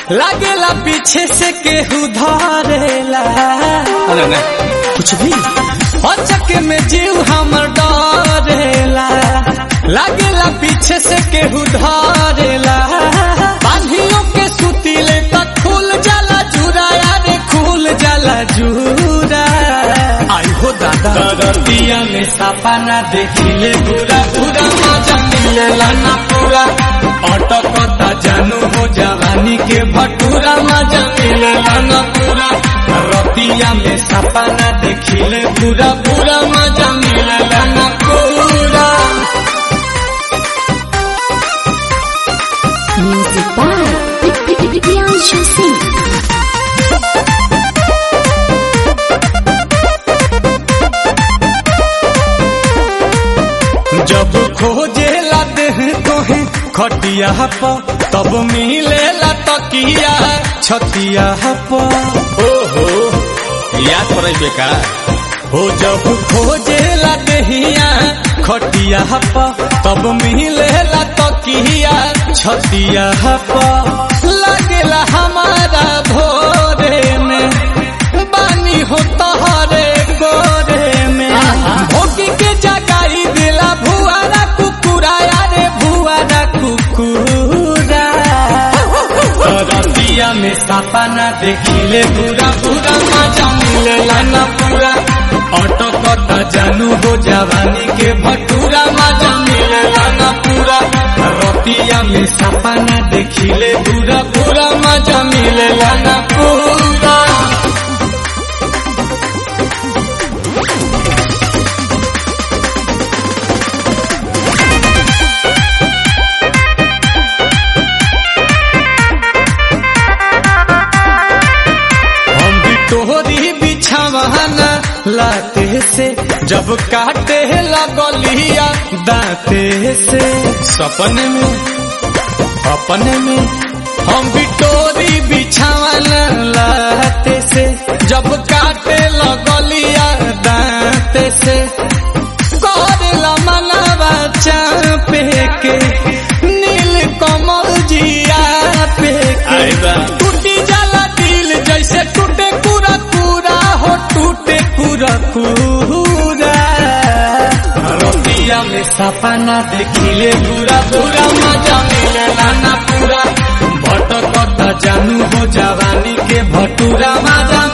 लागेला पीछे से केहू धरेला। अरे ना कुछ भी अचक में जीव हमर डरेला। लागेला पीछे से केहू धरेला। बांधियों के सुतीले तक खुल जाला जुरा, यारे खुल जाला जुरा। आई हो दादा रतिया में सपना देखिले पूरा पूरा मजा मिलेला ना पूरा। अटकता जानू हो जवानी के भटूरा, मजा मिलेला ना पूरा। रतिया में सपना देखिले पूरा पूरा मजा मिलेला ना पूरा। Music by Priyanshu Singh। जब खोजेला देह तोहे खटिया पर, तब मिलेला तकिया छतिया पर। ओहो याद पड़े बेका हो जब खोजेला देहिया खटिया पर, तब मिलेला तकिया छतिया पर। लगेला हमारा भोरे में बानी हो तोहरे गोरे में। भोगी के जगाई दिला भुआरा कुकुरा, यारे भुआरा कुकुरा। रतिया में सपना देखिले पूरा पूरा मजा मिलेला ना पूरा। अटकता जानू हो जवानी के भटूरा, मजा मिलेला ना पूरा। रतिया में सपना देखिले पूरा पूरा मजा मिलेला ना पूरा। तोहरी बिछावाना लाते से जब काटे लगलिया दाते से। सपने में अपने में हम भी तोरी बिछावाना लाते से जब काटे लगलिया दाते से। करेला मनवा चापे के नील कमल जिया पे के। टूटी जाला दिल जैसे टूटे पूरा पूरा हो, टूटे पूरा पूरा। रतिया में सपना देखिले पूरा पूरा मजा मिलेला ना पूरा। भटकता जानू हो जवानी के भटूरा, मजा